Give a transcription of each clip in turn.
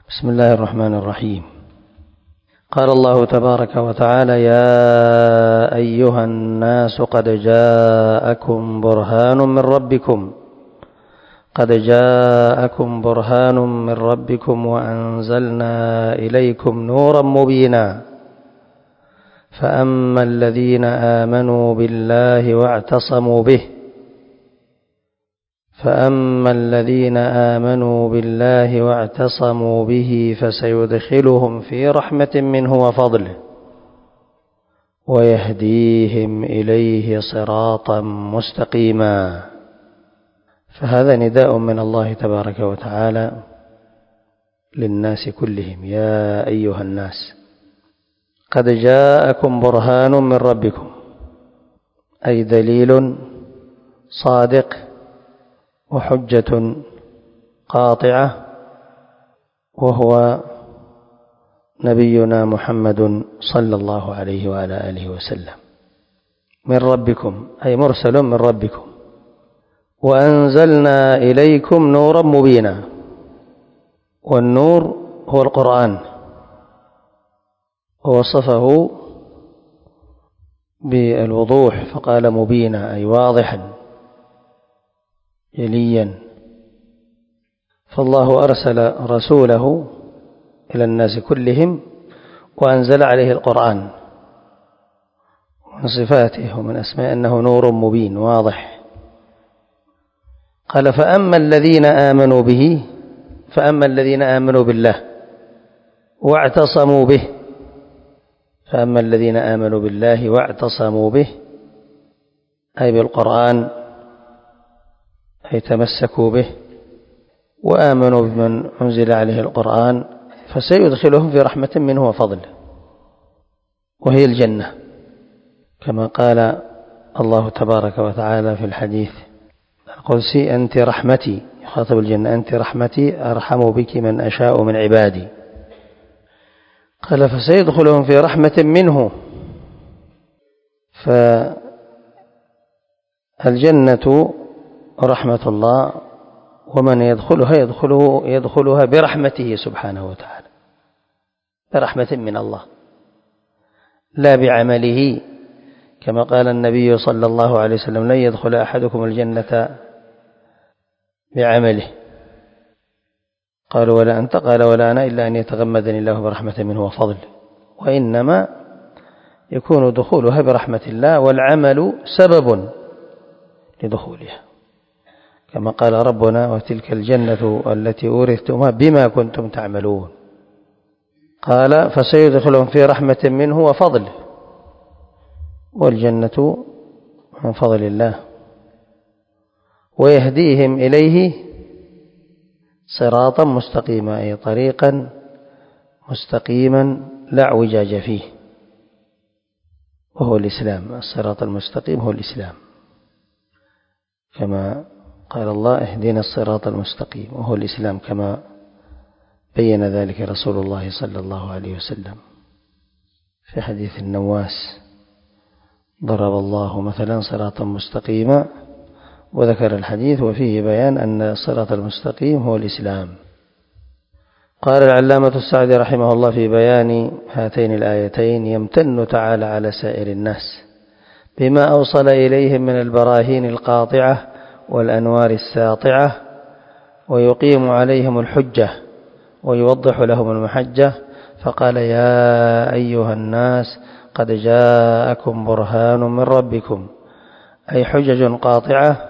بسم الله الرحمن الرحيم. قال الله تبارك وتعالى: يا أيها الناس قد جاءكم برهان من ربكم وأنزلنا إليكم نورا مبينا فأما الذين آمنوا بالله واعتصموا به فسيدخلهم في رحمة منه وفضله ويهديهم إليه صراطا مستقيما. فهذا نداء من الله تبارك وتعالى للناس كلهم: يا أيها الناس قد جاءكم برهان من ربكم، أي دليل صادق وحجة قاطعة، وهو نبينا محمد صلى الله عليه وعلى آله وسلم. من ربكم أي مرسل من ربكم. وأنزلنا إليكم نورا مبينا، والنور هو القرآن، ووصفه بالوضوح فقال مبينا أي واضحا جليا. فالله أرسل رسوله إلى الناس كلهم وأنزل عليه القرآن. من صفاته ومن أسماء أنه نور مبين واضح. قال: فأما الذين آمنوا بالله واعتصموا به. فأما الذين آمنوا بالله واعتصموا به أي بالقرآن، أي تمسكوا به وآمنوا بمن أنزل عليه القرآن، فسيدخلهم في رحمة منه وفضل، وهي الجنة، كما قال الله تبارك وتعالى في الحديث القدسي: أنت رحمتي، يخاطب الجنة: أنت رحمتي أرحم بك من أشاء من عبادي. قال: فسيدخلهم في رحمة منه. فالجنة رحمة الله، ومن يدخلها برحمته سبحانه وتعالى، برحمة من الله لا بعمله، كما قال النبي صلى الله عليه وسلم: لن يدخل أحدكم الجنة بعمله. قالوا: ولا أنت؟ قال: ولا أنا، إلا أن يتغمدني الله برحمة منه وفضل. وإنما يكون دخولها برحمة الله، والعمل سبب لدخولها، كما قال ربنا: وتلك الجنة التي أورثتموها بما كنتم تعملون. قال: فسيدخلهم في رحمة منه وفضل، والجنة من فضل الله، ويهديهم إليه صراطا مستقيما، أي طريقا مستقيما لا اعوجاج فيه، وهو الإسلام. الصراط المستقيم هو الإسلام، كما قال الله: اهدنا الصراط المستقيم، وهو الإسلام، كما بين ذلك رسول الله صلى الله عليه وسلم في حديث النواس: ضرب الله مثلا صراطا مستقيما، وذكر الحديث وفيه بيان أن الصراط المستقيم هو الإسلام. قال العلامة السعدي رحمه الله في بيان هاتين الآيتين: يمتن تعالى على سائر الناس بما أوصل إليهم من البراهين القاطعة والأنوار الساطعة، ويقيم عليهم الحجة ويوضح لهم المحجة، فقال: يا أيها الناس قد جاءكم برهان من ربكم، أي حجج قاطعة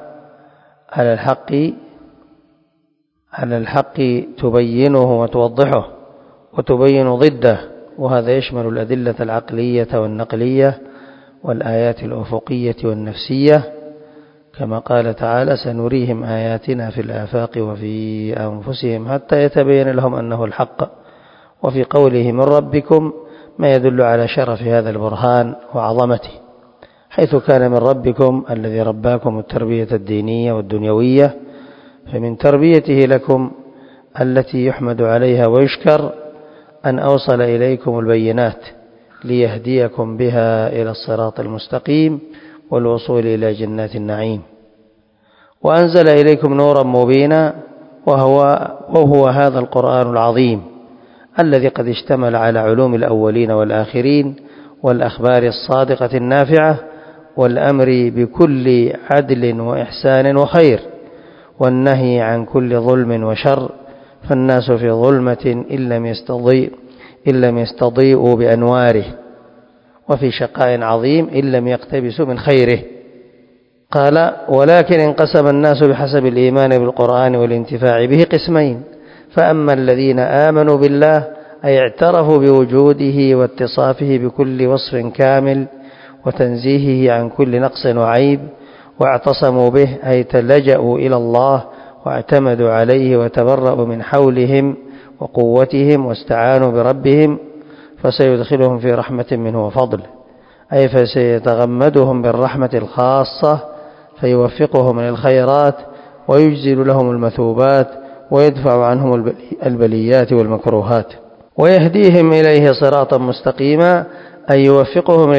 على الحق تبينه وتوضحه وتبين ضده، وهذا يشمل الأدلة العقلية والنقلية والآيات الأفقية والنفسية، كما قال تعالى: سنريهم آياتنا في الآفاق وفي أنفسهم حتى يتبين لهم أنه الحق. وفي قوله من ربكم ما يدل على شرف هذا البرهان وعظمته، حيث كان من ربكم الذي رباكم التربية الدينية والدنيوية، فمن تربيته لكم التي يحمد عليها ويشكر أن أوصل إليكم البينات ليهديكم بها إلى الصراط المستقيم والوصول إلى جنات النعيم. وأنزل إليكم نورا مبينا، وهو هذا القرآن العظيم الذي قد اشتمل على علوم الأولين والآخرين والأخبار الصادقة النافعة والأمر بكل عدل وإحسان وخير والنهي عن كل ظلم وشر، فالناس في ظلمة إن لم يستضيئوا بأنواره، وفي شقاء عظيم إن لم يقتبسوا من خيره. قال: ولكن انقسم الناس بحسب الإيمان بالقرآن والانتفاع به قسمين: فأما الذين آمنوا بالله أي اعترفوا بوجوده واتصافه بكل وصف كامل وتنزيهه عن كل نقص وعيب، واعتصموا به أي تلجأوا إلى الله واعتمدوا عليه وتبرأوا من حولهم وقوتهم واستعانوا بربهم، فسيدخلهم في رحمة منه وفضل، أي فسيتغمدهم بالرحمة الخاصة فيوفقهم للخيرات ويجزل لهم المثوبات ويدفع عنهم البليات والمكروهات، ويهديهم إليه صراطا مستقيما، أي يوفقهم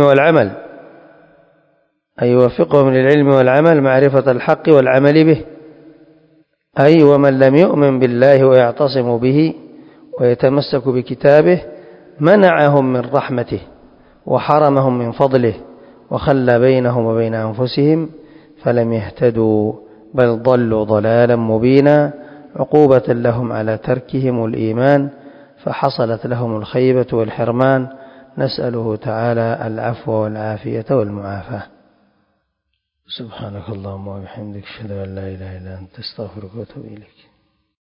للعلم والعمل معرفة الحق والعمل به. أي ومن لم يؤمن بالله ويعتصم به ويتمسك بكتابه منعهم من رحمته وحرمهم من فضله وخلى بينهم وبين أنفسهم فلم يهتدوا بل ضلوا ضلالا مبينا، عقوبة لهم على تركهم الإيمان، فحصلت لهم الخيبة والحرمان. نسأله تعالى العفو والعافية والمعافاة. سبحانك اللهم وبحمدك، أشهد أن لا إله إلا أنت، أستغفرك وأتوب إليك.